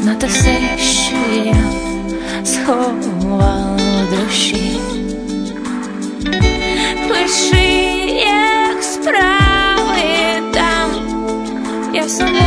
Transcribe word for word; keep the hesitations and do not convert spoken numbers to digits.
знати все, що я сховала в душі. Пиши, як справи там, я сама